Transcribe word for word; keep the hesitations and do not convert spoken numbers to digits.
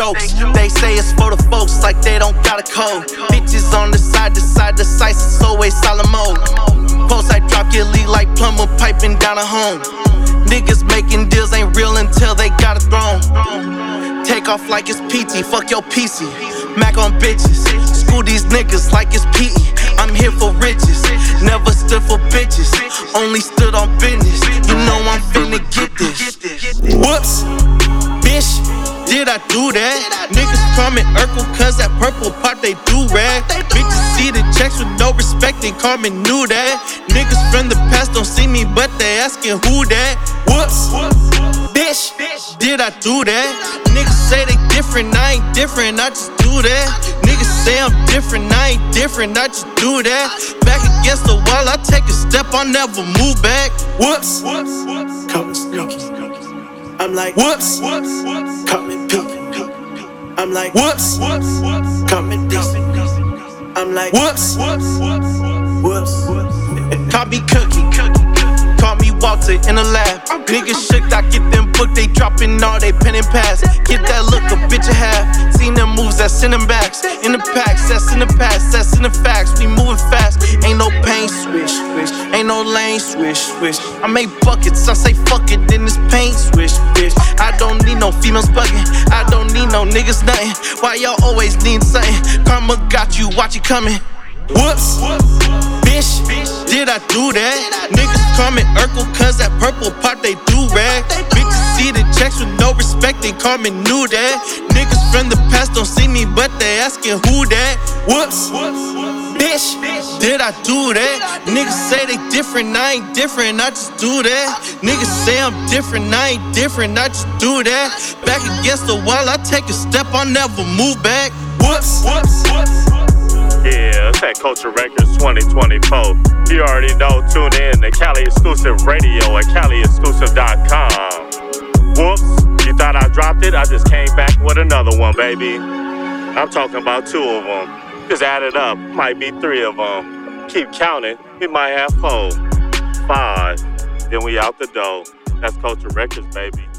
jokes. They say it's for the folks like they don't got a code. Bitches on the side, the side, the sights, it's always solid mode. Post I drop your lead like plumber piping down a home. Niggas making deals ain't real until they got a throne. Take off like it's P T, fuck your P C. Mac on bitches, school these niggas like it's P E. I'm here for riches, never stood for bitches, only stood on business. You know I'm finna get this. Whoops, bitch, did I do that? Niggas call me Urkel cause that purple part they do rag. Bitches see the checks with no respect, they call me new that. Niggas from the past don't see me but they asking who that. Whoops, bitch, did I do that? Niggas say they different, I ain't different, I just do that. Niggas say I'm different, I ain't different, I just do that. Back against the wall, I take a step, I'll never move back. Whoops, coming sneaky. I'm like, whoops, coming peeking. I'm like, whoops, coming decent. I'm like, whoops, whoops. Call me Cookie, call me Walter in the lab. Niggas shook, I get them booked, they dropping all they pen and pass. Get that look, a bitch a half. Seen them moves, that's in them backs. In the packs, that's in the past, that's in the facts. We moving fast, ain't no pain swish, swish. Ain't no lane swish, swish. I make buckets, I say fuck it, then this paint swish, bitch. I don't need no females bugging, I don't need no niggas nothing. Why y'all always need something? Karma got you, watch it coming. Whoops, bitch, did I do that? Niggas call me Urkel cause that purple part they do rag. Bitches see the checks with no respect, they call me new that. Niggas from the past don't see me but they asking who that. Whoops, bitch, did I do that? Niggas say they different, I ain't different, I just do that. Niggas say I'm different, I ain't different, I just do that. Back against the wall, I take a step, I'll never move back. Whoops, yeah, it's that Culture Records twenty twenty-four. You already know, tune in to Cali Exclusive Radio at cali exclusive dot com. Whoops, you thought I dropped it? I just came back with another one, baby. I'm talking about two of them. Just add it up, might be three of them. Keep counting, we might have four, five. Then we out the door. That's Culture Records, baby.